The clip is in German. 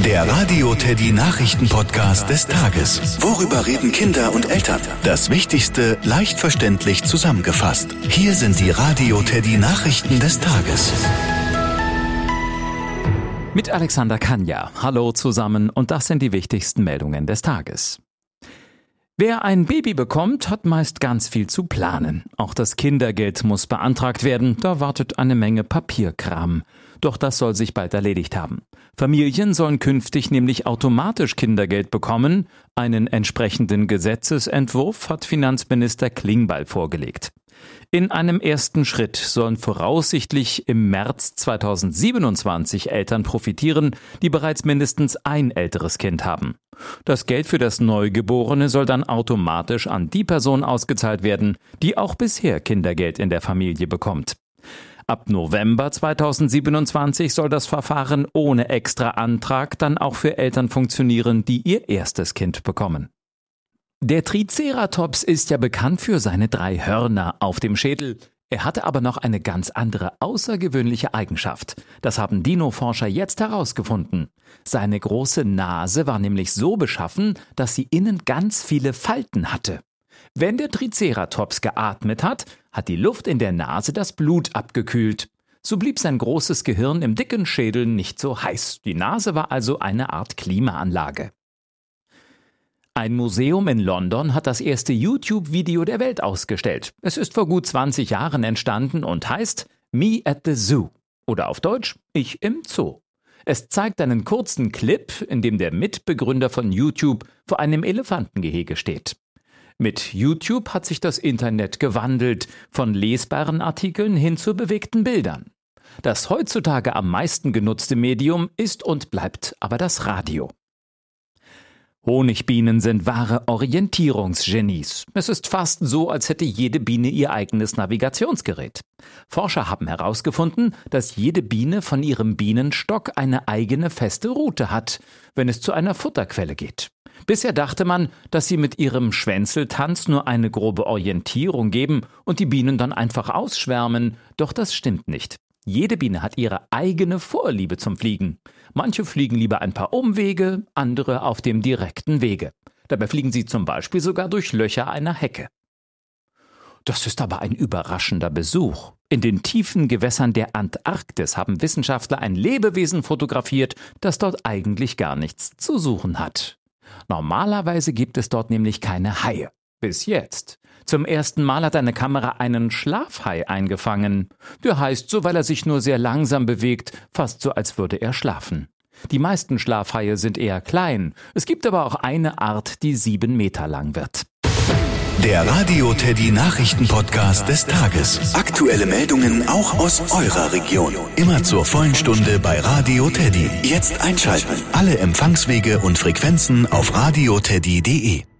Der Radio Teddy Nachrichten-Podcast des Tages. Worüber reden Kinder und Eltern? Das Wichtigste leicht verständlich zusammengefasst. Hier sind die Radio Teddy Nachrichten des Tages. Mit Alexander Kanja. Hallo zusammen und das sind die wichtigsten Meldungen des Tages. Wer ein Baby bekommt, hat meist ganz viel zu planen. Auch das Kindergeld muss beantragt werden, da wartet eine Menge Papierkram. Doch das soll sich bald erledigt haben. Familien sollen künftig nämlich automatisch Kindergeld bekommen. Einen entsprechenden Gesetzesentwurf hat Finanzminister Klingbeil vorgelegt. In einem ersten Schritt sollen voraussichtlich im März 2027 Eltern profitieren, die bereits mindestens ein älteres Kind haben. Das Geld für das Neugeborene soll dann automatisch an die Person ausgezahlt werden, die auch bisher Kindergeld in der Familie bekommt. Ab November 2027 soll das Verfahren ohne extra Antrag dann auch für Eltern funktionieren, die ihr erstes Kind bekommen. Der Triceratops ist ja bekannt für seine 3 Hörner auf dem Schädel. Er hatte aber noch eine ganz andere außergewöhnliche Eigenschaft. Das haben Dino-Forscher jetzt herausgefunden. Seine große Nase war nämlich so beschaffen, dass sie innen ganz viele Falten hatte. Wenn der Triceratops geatmet hat, hat die Luft in der Nase das Blut abgekühlt. So blieb sein großes Gehirn im dicken Schädel nicht so heiß. Die Nase war also eine Art Klimaanlage. Ein Museum in London hat das erste YouTube-Video der Welt ausgestellt. Es ist vor gut 20 Jahren entstanden und heißt Me at the Zoo oder auf Deutsch Ich im Zoo. Es zeigt einen kurzen Clip, in dem der Mitbegründer von YouTube vor einem Elefantengehege steht. Mit YouTube hat sich das Internet gewandelt, von lesbaren Artikeln hin zu bewegten Bildern. Das heutzutage am meisten genutzte Medium ist und bleibt aber das Radio. Honigbienen sind wahre Orientierungsgenies. Es ist fast so, als hätte jede Biene ihr eigenes Navigationsgerät. Forscher haben herausgefunden, dass jede Biene von ihrem Bienenstock eine eigene feste Route hat, wenn es zu einer Futterquelle geht. Bisher dachte man, dass sie mit ihrem Schwänzeltanz nur eine grobe Orientierung geben und die Bienen dann einfach ausschwärmen. Doch das stimmt nicht. Jede Biene hat ihre eigene Vorliebe zum Fliegen. Manche fliegen lieber ein paar Umwege, andere auf dem direkten Wege. Dabei fliegen sie zum Beispiel sogar durch Löcher einer Hecke. Das ist aber ein überraschender Besuch. In den tiefen Gewässern der Antarktis haben Wissenschaftler ein Lebewesen fotografiert, das dort eigentlich gar nichts zu suchen hat. Normalerweise gibt es dort nämlich keine Haie. Bis jetzt. Zum ersten Mal hat eine Kamera einen Schlafhai eingefangen. Der heißt so, weil er sich nur sehr langsam bewegt, fast so, als würde er schlafen. Die meisten Schlafhaie sind eher klein. Es gibt aber auch eine Art, die 7 Meter lang wird. Der Radio Teddy Nachrichten-Podcast des Tages. Aktuelle Meldungen auch aus eurer Region. Immer zur vollen Stunde bei Radio Teddy. Jetzt einschalten. Alle Empfangswege und Frequenzen auf radioteddy.de.